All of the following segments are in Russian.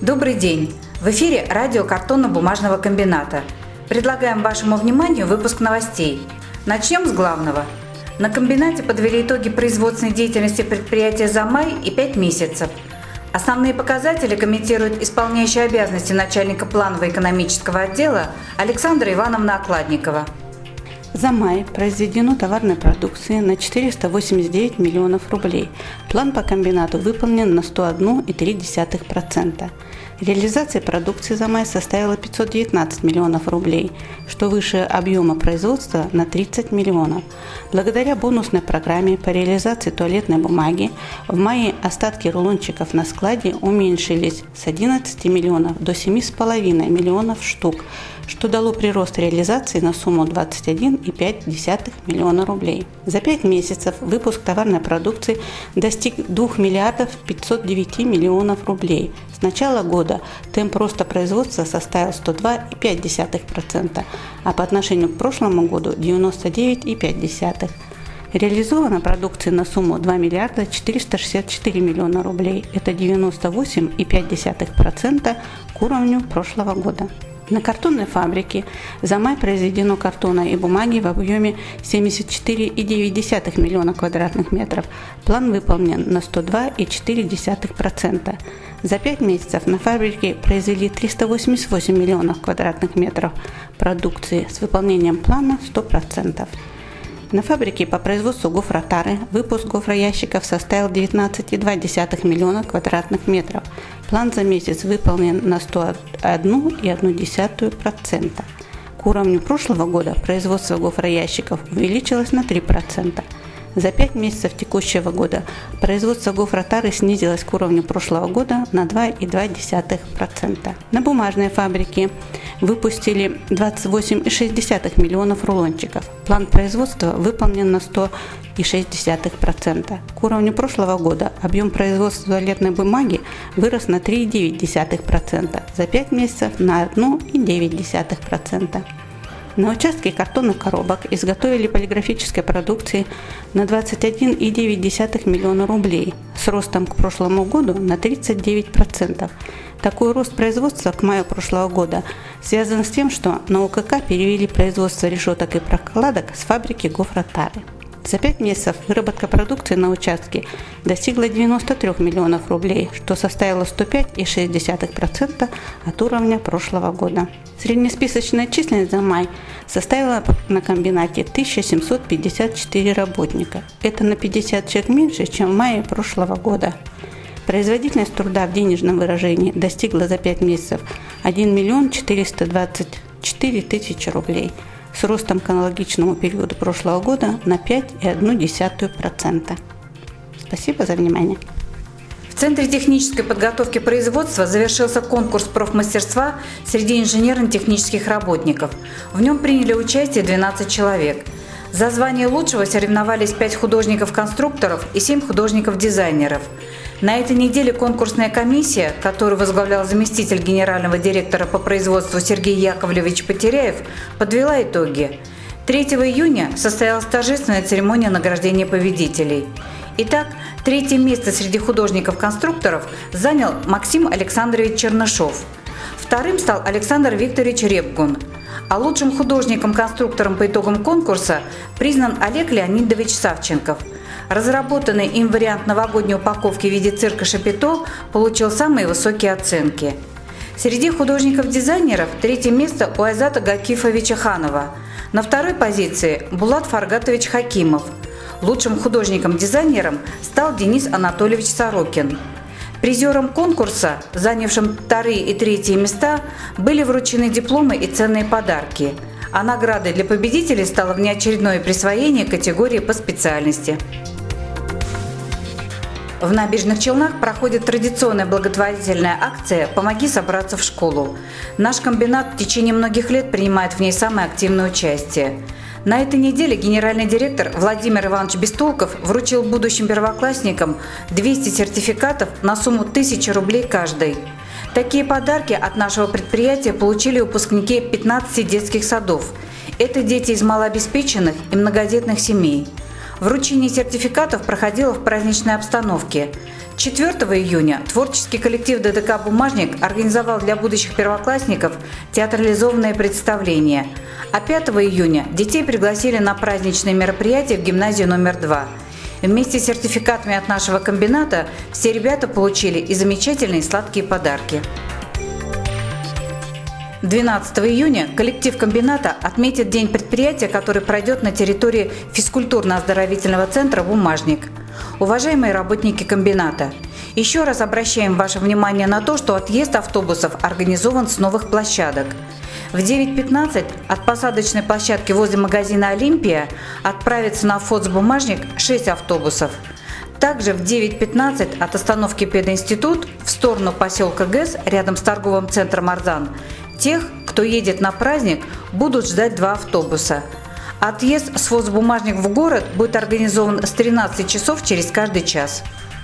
Добрый день! В эфире радио картонно-бумажного комбината. Предлагаем вашему вниманию выпуск новостей. Начнем с главного. На комбинате подвели итоги производственной деятельности предприятия за май и 5 месяцев. Основные показатели комментирует исполняющая обязанности начальника планово-экономического отдела Александра Ивановна Окладникова. За май произведено товарной продукции на 489 миллионов рублей. План по комбинату выполнен на 101,3%. Реализация продукции за май составила 519 миллионов рублей, что выше объема производства на 30 миллионов. Благодаря бонусной программе по реализации туалетной бумаги в мае остатки рулончиков на складе уменьшились с 11 миллионов до 7,5 миллионов штук, что дало прирост реализации на сумму 21,5 миллиона рублей. За 5 месяцев выпуск товарной продукции достиг 2 миллиардов 509 миллионов рублей. С начала года темп роста производства составил 102,5%, а по отношению к прошлому году 99,5%. Реализована продукция на сумму 2 миллиарда 464 миллиона рублей. Это 98,5% к уровню прошлого года. На картонной фабрике за май произведено картона и бумаги в объеме 74,9 миллиона квадратных метров. План выполнен на 102,4%. За 5 месяцев на фабрике произвели 388 миллионов квадратных метров продукции с выполнением плана 100%. На фабрике по производству гофротары выпуск гофроящиков составил 19,2 миллиона квадратных метров. План за месяц выполнен на 101,1%. К уровню прошлого года производство гофроящиков увеличилось на 3%. За 5 месяцев текущего года производство гофротары снизилось к уровню прошлого года на 2,2%. На бумажной фабрике выпустили 28,6 миллионов рулончиков. План производства выполнен на 100,6%. К уровню прошлого года объем производства туалетной бумаги вырос на 3,9%. За 5 месяцев на 1,9%. На участке картонных коробок изготовили полиграфической продукции на 21,9 миллиона рублей с ростом к прошлому году на 39%. Такой рост производства к маю прошлого года связан с тем, что на УКК перевели производство решеток и прокладок с фабрики гофротары. За 5 месяцев выработка продукции на участке достигла 93 миллионов рублей, что составило 105,6% от уровня прошлого года. Среднесписочная численность за май составила на комбинате 1754 работника. Это на 50 человек меньше, чем в мае прошлого года. Производительность труда в денежном выражении достигла за 5 месяцев 1 миллион 424 тысячи рублей, с ростом к аналогичному периоду прошлого года на 5,1%. Спасибо за внимание. В Центре технической подготовки производства завершился конкурс профмастерства среди инженерно-технических работников. В нем приняли участие 12 человек. За звание лучшего соревновались 5 художников-конструкторов и 7 художников-дизайнеров. На этой неделе конкурсная комиссия, которую возглавлял заместитель генерального директора по производству Сергей Яковлевич Потеряев, подвела итоги. 3 июня состоялась торжественная церемония награждения победителей. Итак, 3-е место среди художников-конструкторов занял Максим Александрович Чернышов. Вторым стал Александр Викторович Репгун. А лучшим художником-конструктором по итогам конкурса признан Олег Леонидович Савченков. Разработанный им вариант новогодней упаковки в виде цирка Шапито получил самые высокие оценки. Среди художников-дизайнеров 3-е место у Айзата Гакифовича Ханова. На 2-й позиции Булат Фаргатович Хакимов. Лучшим художником-дизайнером стал Денис Анатольевич Сорокин. Призерам конкурса, занявшим 2-е и 3-е места, были вручены дипломы и ценные подарки, а наградой для победителей стало внеочередное присвоение категории по специальности. В Набережных Челнах проходит традиционная благотворительная акция «Помоги собраться в школу». Наш комбинат в течение многих лет принимает в ней самое активное участие. На этой неделе генеральный директор Владимир Иванович Бестолков вручил будущим первоклассникам 200 сертификатов на сумму 1000 рублей каждый. Такие подарки от нашего предприятия получили выпускники 15 детских садов. Это дети из малообеспеченных и многодетных семей. В Вручение сертификатов проходило в праздничной обстановке. 4 июня творческий коллектив ДДК «Бумажник» организовал для будущих первоклассников театрализованное представление, а 5 июня детей пригласили на праздничные мероприятия в гимназию номер 2. Вместе с сертификатами от нашего комбината все ребята получили и замечательные сладкие подарки. 12 июня коллектив комбината отметит День предприятия, который пройдет на территории физкультурно-оздоровительного центра «Бумажник». Уважаемые работники комбината, еще раз обращаем ваше внимание на то, что отъезд автобусов организован с новых площадок. В 9:15 от посадочной площадки возле магазина «Олимпия» отправится на ФОЦ-Бумажник 6 автобусов. Также в 9:15 от остановки «Пединститут» в сторону поселка ГЭС рядом с торговым центром «Арзан» тех, кто едет на праздник, будут ждать 2 автобуса. Отъезд с ФОЦ-Бумажник в город будет организован с 13 часов через каждый час.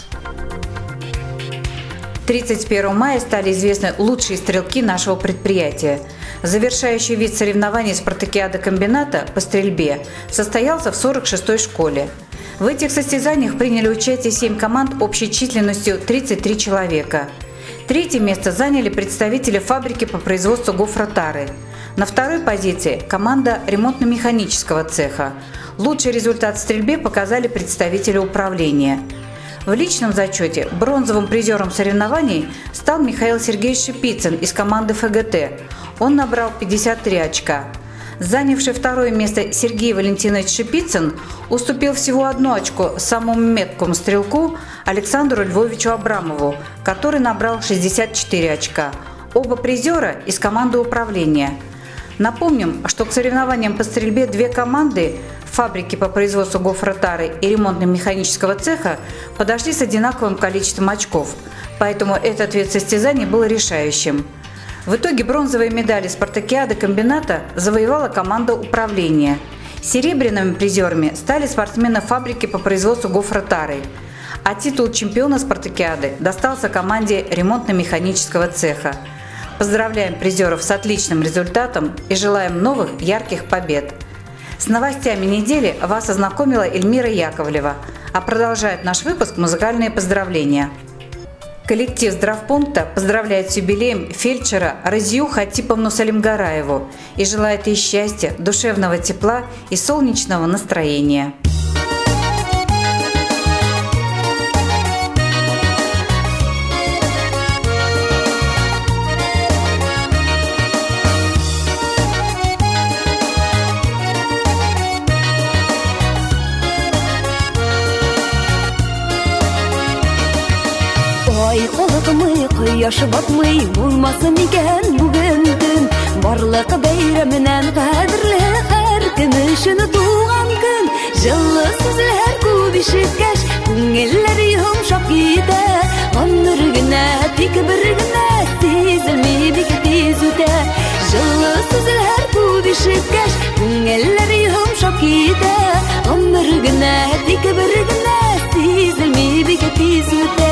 31 мая стали известны лучшие стрелки нашего предприятия. Завершающий вид соревнований спартакиады комбината по стрельбе состоялся в 46-й школе. В этих состязаниях приняли участие 7 команд общей численностью 33 человека. Третье место заняли представители фабрики по производству гофротары. На второй позиции команда ремонтно-механического цеха. Лучший результат в стрельбе показали представители управления. В личном зачете бронзовым призером соревнований стал Михаил Сергеевич Шипицын из команды ФГТ. Он набрал 53 очка. Занявший второе место Сергей Валентинович Шипицын уступил всего 1 очко самому меткому стрелку Александру Львовичу Абрамову, который набрал 64 очка. Оба призера из команды управления. Напомним, что к соревнованиям по стрельбе 2 команды фабрики по производству гофротары и ремонтно-механического цеха подошли с одинаковым количеством очков, поэтому этот вид состязаний был решающим. В итоге бронзовые медали спартакиады комбината завоевала команда управления. Серебряными призерами стали спортсмены фабрики по производству гофротары, а титул чемпиона спартакиады достался команде ремонтно-механического цеха. Поздравляем призеров с отличным результатом и желаем новых ярких побед. С новостями недели вас ознакомила Эльмира Яковлева, а продолжает наш выпуск музыкальные поздравления. Коллектив здравпункта поздравляет с юбилеем фельдшера Разию Хатиповну Салимгараеву и желает ей счастья, душевного тепла и солнечного настроения. Яшы батмый булмасын икән бүген көн, барлык бәйрәменнән кадерле һәр көн өчен туган көн. Җылы сүзләр күп ишеткәч, күңелләр йомшак китә. Гомер генә, тик бер генә сизелми бик тиз үтә. Җылы сүзләр күп ишеткәч, күңелләр йомшак китә. Гомер генә, тик бер генә сизелми бик тиз үтә.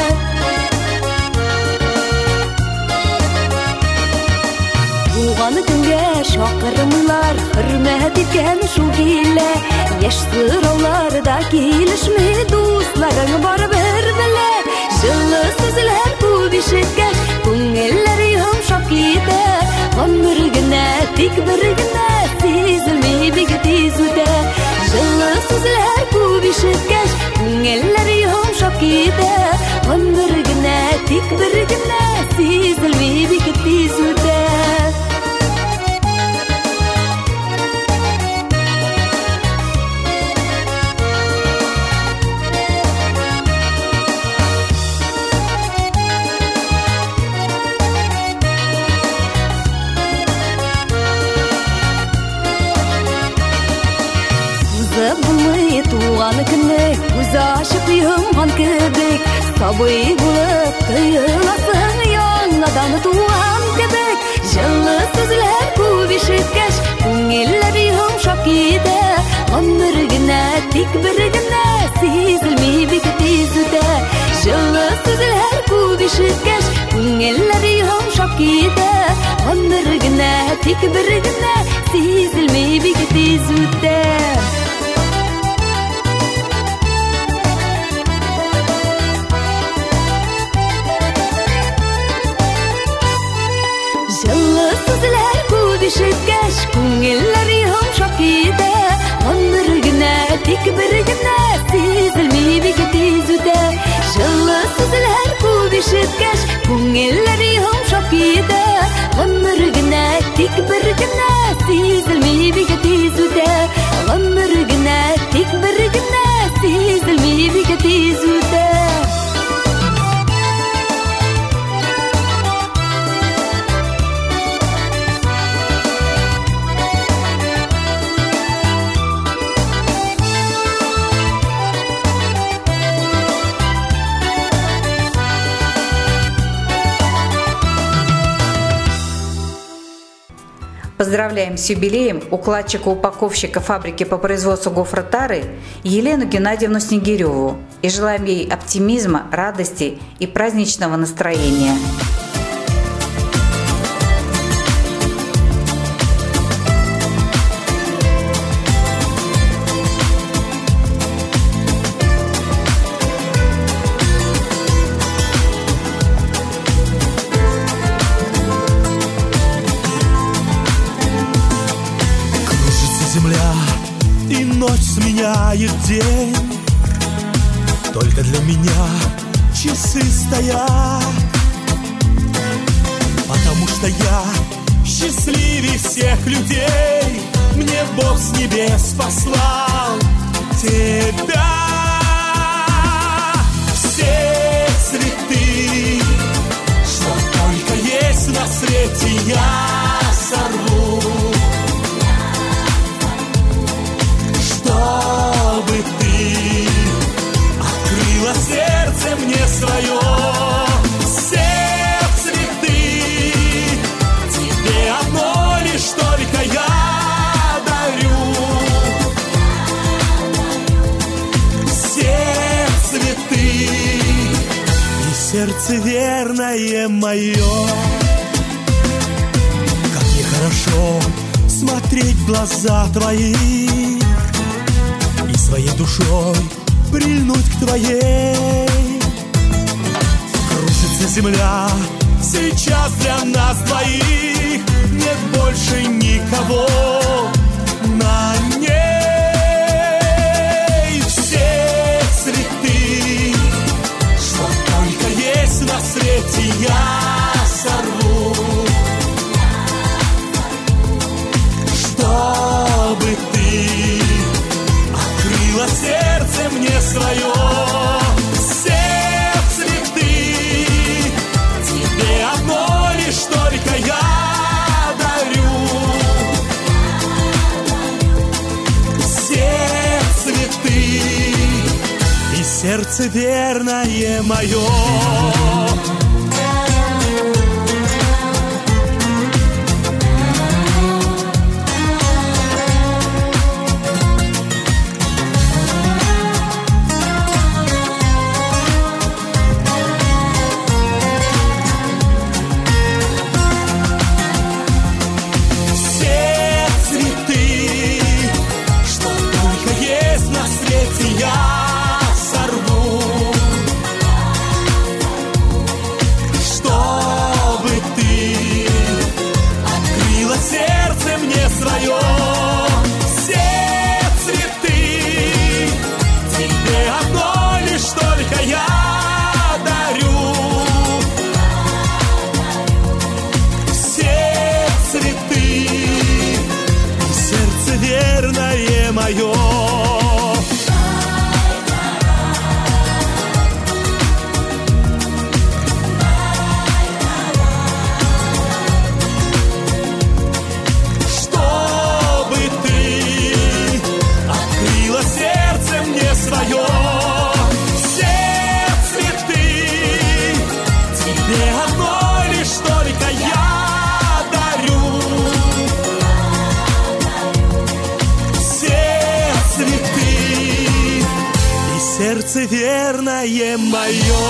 Туганы көнгә шакырымлар, хөрмәт иткән шул килә. Яшь сырауларда килешми, дусларың барыбер белә. Җылы сүзләр күп ишеткәч, күңелләр йомшак китә. Гомер генә, тик бер генә сизелми бик тиз үтә. Җылы сүзләр күп ишеткәч, күңелләр йомшак китә. Гомер генә, тик бер генә сизелми бик тиз үтә. Булмый туган көнне, күз ачып йомган кебек, сабый булып тыеласың яңадан туган кебек. Җылы сүзләр күп ишеткәч, күңелләр йомшак китә. Гомер генә, тик бер генә сизелми бик тиз үтә. Җылы сүзләр күп ишеткәч, күңелләр йомшак китә. Гомер генә, тик бер генә сизелми бик тиз үтә. бишеткәш күңелләр йомшап китә гомер генә тик бер генә сизелми бик тиз үтә җылы сүзләр күп ишеткәш күңелләр йомшап китә гомер генә тик бер генә сизелми бик тиз үтә гомер генә тик бер генә сизелми бик тиз үтә. Поздравляем с юбилеем укладчика-упаковщика фабрики по производству гофры тары Елену Геннадьевну Снегиреву и желаем ей оптимизма, радости и праздничного настроения. Земля и ночь сменяет день. Только для меня часы стоят, потому что я счастливее всех людей. Мне Бог с небес послал тебя. Все цветы, что только есть на свете, я сорву, чтобы ты открыла сердце мне свое. Все цветы тебе одно лишь только я дарю. Все цветы и сердце верное мое. Как нехорошо смотреть в глаза твои и своей душой прильнуть к твоей. Кружится земля сейчас для нас двоих, нет больше никого на ней. Все цветы, что только есть на свете, я сорву, чтобы ты открыла сердце мне свое. Все цветы тебе одно лишь только я дарю. Все цветы и сердце верное мое. Сердце верное мое.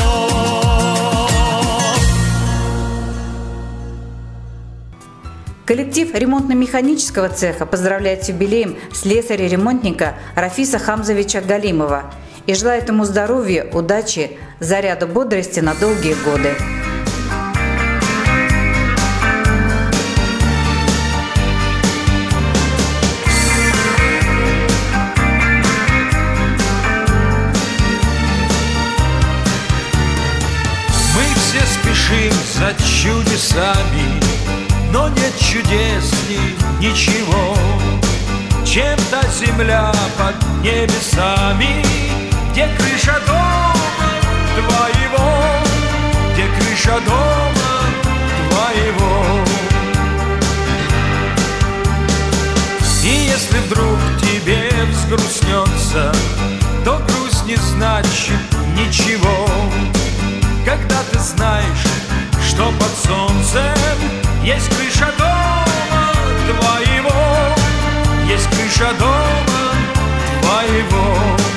Коллектив ремонтно-механического цеха поздравляет с юбилеем слесаря-ремонтника Рафиса Хамзовича Галимова и желает ему здоровья, удачи, заряда бодрости на долгие годы. за чудесами, но нет чудес ничего, чем та земля под небесами, где крыша дома твоего, где крыша дома твоего. И если вдруг тебе взгрустнется, то грусть не значит ничего, когда ты знаешь, что под солнцем есть крыша дома твоего, есть крыша дома твоего.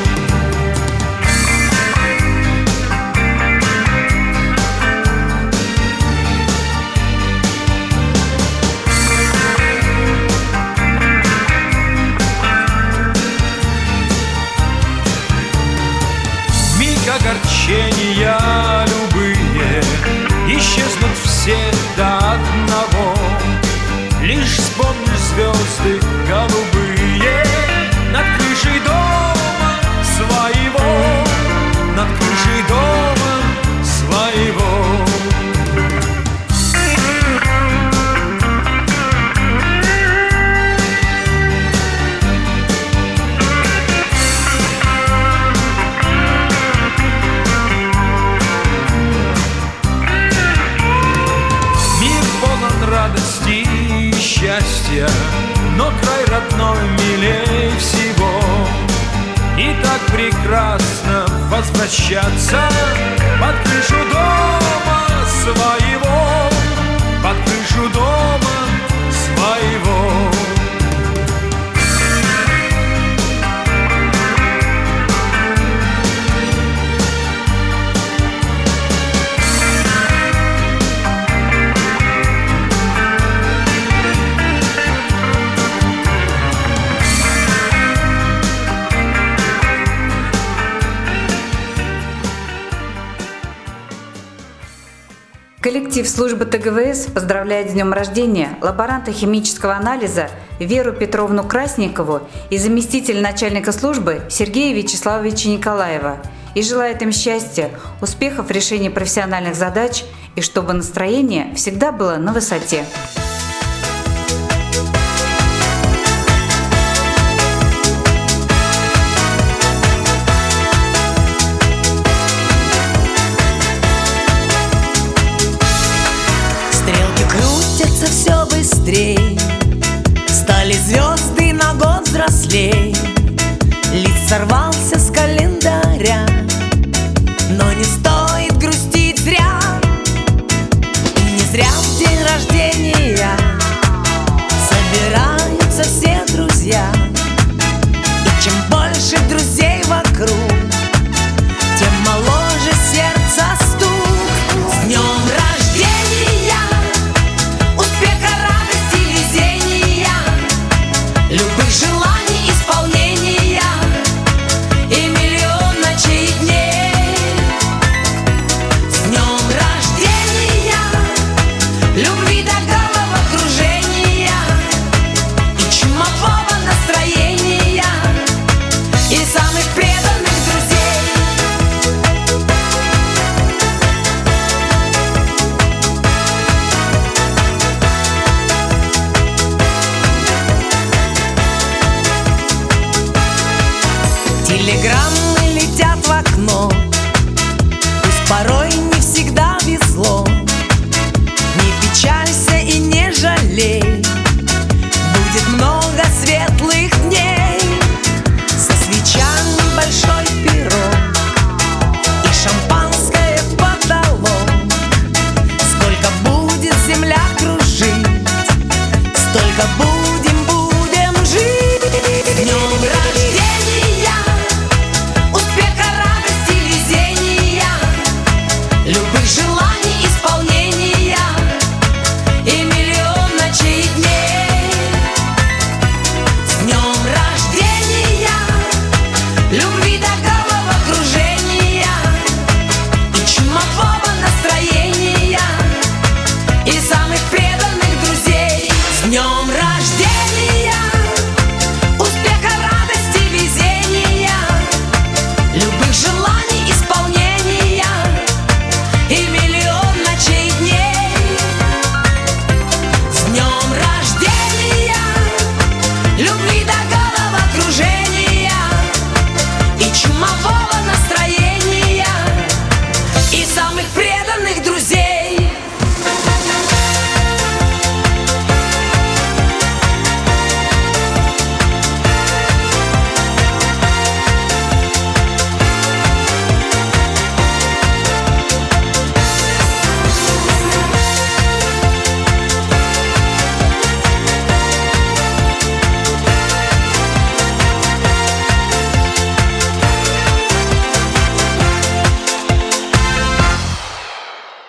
Огорчения любые исчезнут все до одного. Лишь вспомнишь звезды голубые над крышей дома своего, над крышей дома своего. Радости и счастья, но край родной милей всего. И так прекрасно возвращаться под крышу дома своего, под крышу дома своего. Коллектив службы ТГВС поздравляет с днем рождения лаборанта химического анализа Веру Петровну Красникову и заместителя начальника службы Сергея Вячеславовича Николаева и желает им счастья, успехов в решении профессиональных задач и чтобы настроение всегда было на высоте. Все быстрей, стали звезды на год взрослей. Лист сорвался с календаря, но не стоит грустить зря. И не зря в день рождения собираются все друзья. И чем больше друзей вокруг, тем моложе сердце стук. С днем рождения! Любых желаний исполнения и миллион ночей и дней. С днем рождения, любви до головокружения и чумового настроения и самых преданных друзей. Телеграммы летят в окно,